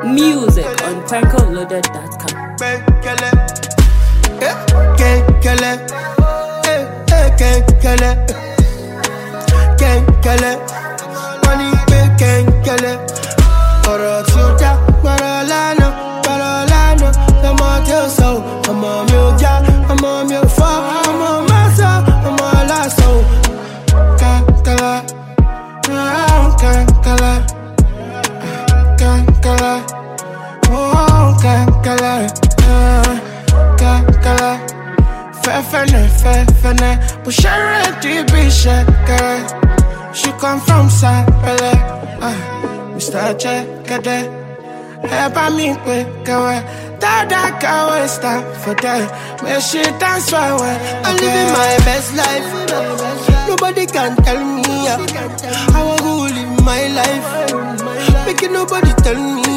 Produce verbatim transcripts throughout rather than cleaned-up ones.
Music on Panko Loaded dot com. Can't kill it. Can't kill it. Can't kill it. Can't kill it. Money can't kill it. Ọ̀rọ̀ tí ó dá, gbọ́dọ̀ lánà, gbọ́dọ̀ lánà. Ọmọ tí ó sọ, ọmọ mi ò já, ọmọ mi ò fọ́, ọmọ máa sọ, ọmọ aláṣọ. Can't kill it. Can't kill it. Can't kill it. Oh, can't kill it. Can't kill it. Fefene, fefene, but share it, be shakere. She come from Sapele, ah, Mister Chekede. Eba mi pe kawe, dada kawe stop for that. Make she dance for way. I'm living my best life. Nobody can tell me how I go live my life. Making nobody tell me.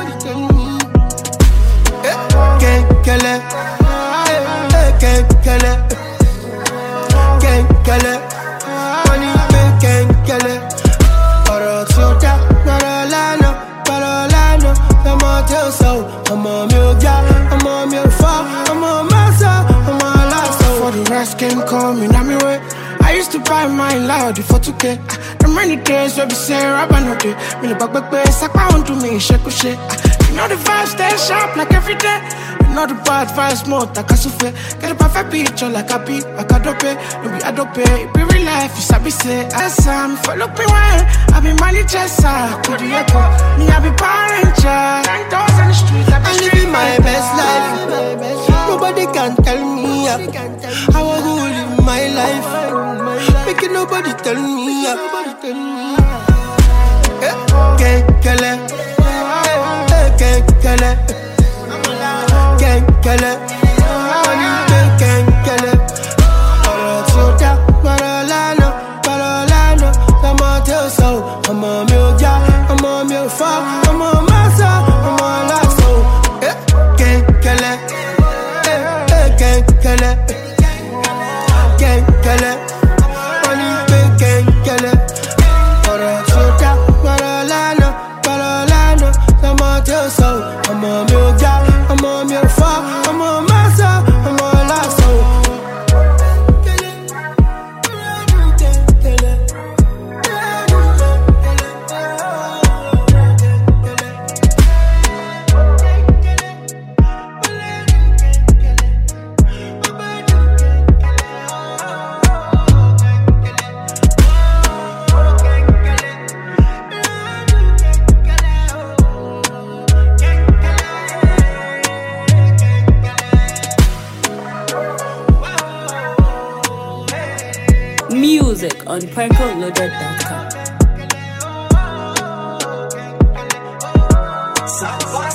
Can't kill it. Can't kill it. Can't kill it. Money can't kill it. Ọ̀rọ̀ tí ó dá, gbọ́dọ̀ lánà, gbọ́dọ̀ lánà. Ọmọ tí ó sọ, ọmọ mi ò já, ọmọ mi ò fọ́, ọmọ máa sọ, ọmọ aláṣọ. For the rest came coming on me way. I used to buy my loud for two K. The many days where we say rubber no day. Me no back back back, sakpa on to me, shake shake. You know the vibe stay sharp like every day. Not the bad vibes, more like a souffle. Get a perfect picture like a beat, like a dope. No be a dope, it be real life, you sabi say. As I'm for look me wine, I be money chesa, could the echo. Me, I be power ranger. Nine doors on the street, I be living my best life. Nobody can tell me how I go live my life. Making nobody tell me. Can't kill it. Can't kill it. Can't kill it. Money can't kill it. Ọ̀rọ̀ tí ó dá, gbọ́dọ̀ lánà, gbọ́dọ̀ lánà. Ọmọ tí ó sọ, ọmọ mi ò já, ọmọ mi ò fọ́, ọmọ máa sọ, ọmọ aláṣọ. Can't kill it. Can't kill it. Can't kill it. Money can't kill it. Ọ̀rọ̀ tí ó dá, gbọ́dọ̀ lánà, gbọ́dọ̀ lánà. Ọmọ tí ó sọ, ọmọ mi ò já, ọmọ mi ò fọ́, ọmọ máa sọ, ọmọ aláṣọ. Music on Panko Loaded dot com.